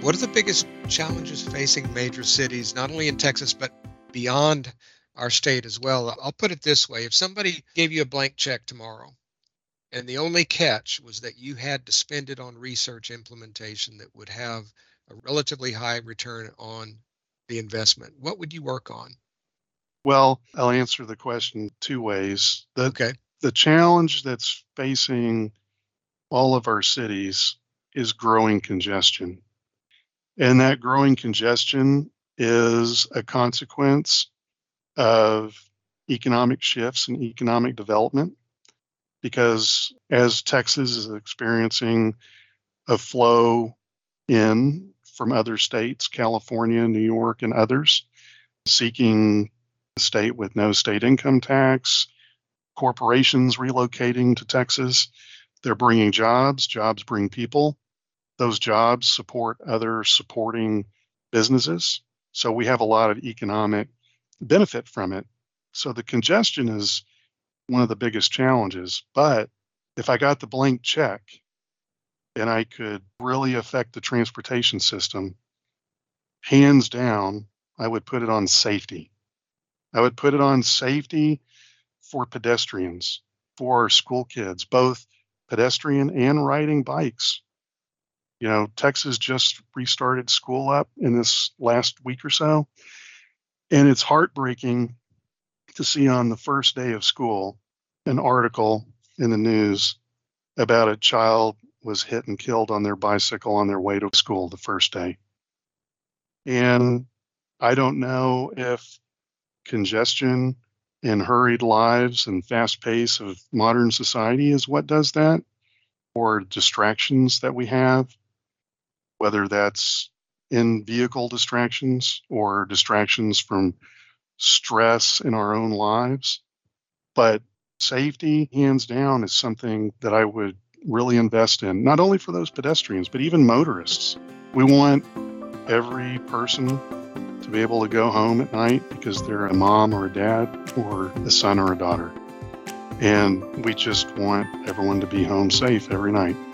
What are the biggest challenges facing major cities, not only in Texas, but beyond our state as well? I'll put it this way. If somebody gave you a blank check tomorrow, and the only catch was that you had to spend it on research implementation that would have a relatively high return on the investment, what would you work on? Well, I'll answer the question two ways. Okay. The challenge that's facing all of our cities is growing congestion. And that growing congestion is a consequence of economic shifts and economic development. Because as Texas is experiencing a flow in from other states, California, New York, and others, seeking a state with no state income tax, corporations relocating to Texas, they're bringing jobs, jobs bring people. Those jobs support other supporting businesses. So we have a lot of economic benefit from it. So the congestion is one of the biggest challenges. But if I got the blank check and I could really affect the transportation system, hands down, I would put it on safety. I would put it on safety for pedestrians, for school kids, both pedestrian and riding bikes. You know, Texas just restarted school up in this last week or so, and it's heartbreaking to see on the first day of school an article in the news about a child was hit and killed on their bicycle on their way to school the first day. And I don't know if congestion and hurried lives and fast pace of modern society is what does that, or distractions that we have, whether that's in vehicle distractions or distractions from stress in our own lives. But safety, hands down, is something that I would really invest in, not only for those pedestrians, but even motorists. We want every person to be able to go home at night because they're a mom or a dad or a son or a daughter. And we just want everyone to be home safe every night.